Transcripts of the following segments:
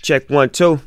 Check 1, 2.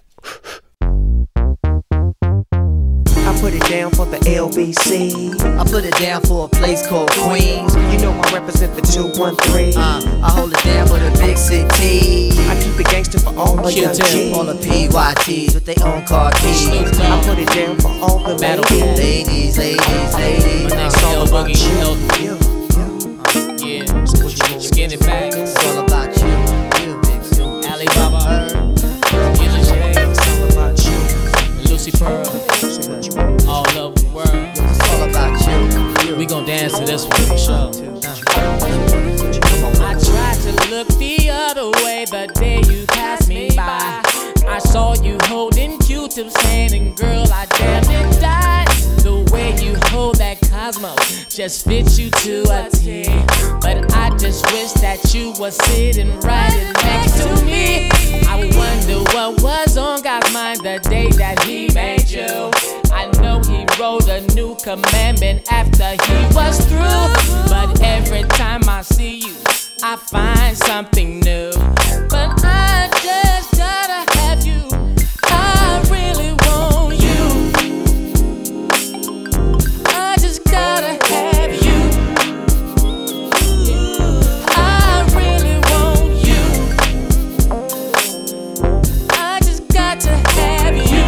I put it down for the LBC. I put it down for a place called Queens. You know I represent the 213. I hold it down for the big city. I keep it gangster for all my young kids. All the PYTs with their own car keys. I put it down for all the ladies. Ladies. My next L Boogie, you know. Yeah, skinny back. It's all about you. Alibaba, Gillian James, Lucy Pearl, all over the world. It's all about you. We gon' dance to this one for sure. I tried to look the other way the day you passed me by. I saw you holding Q-Tip's hand, and girl, I damn near died. The way you hold that Cosmo just fits you to a T. But I just wish that you were sitting right next to me. I wonder what was on God's mind the day that He made you. I know He wrote a new commandment after He was through. But every time I see you, I find something new. But I just gotta have you. I really want you. I just gotta have you. I really want you. I just got to have you.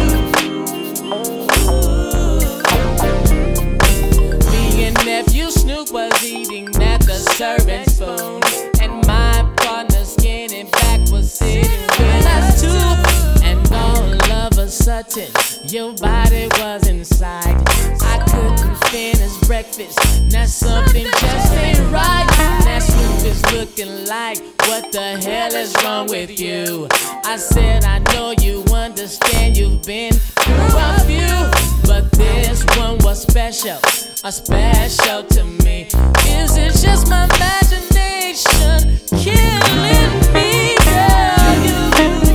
Me and nephew Snoop was eating at the serving spoon, and my partner Skinny Back was sitting with us too. And all of a sudden, your body was inside. I couldn't finish breakfast. Now something just ain't right. Now Snoop is looking like, what the hell is wrong with you? I said, I know you understand, you've been through a few, but this one was special, special to me. Is it just my imagination killing me, girl?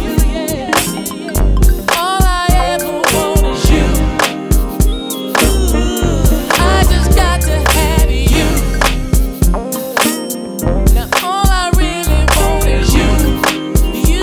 All I ever want is you. I just got to have you. Now all I really want is you.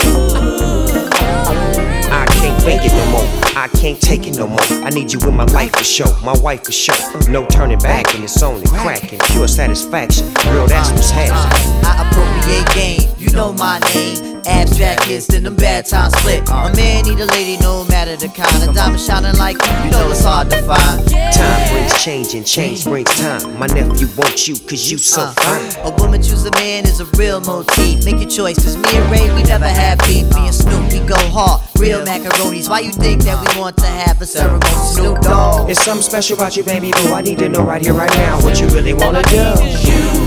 I can't make it no more. I can't take it no more. I need you in my life for sure, my wife for sure. No turning back, and it's only cracking. Pure satisfaction, girl, that's what's happening. I appropriate game, you know my name. Abstract hits, then them bad times split. A man need a lady, no matter the kind. A diamond shining like you know it's hard to find. Time brings change, and change brings time. My nephew wants you, cause you so fine. A woman choose a man is a real motif. Make your choice, cause me and Ray, we never have beef. Me and Snoop, we go hard, real macaronis. Why you think that we want to have a ceremony? Snoop Dogg. It's something special about you, baby boo. I need to know right here, right now, what you really wanna do.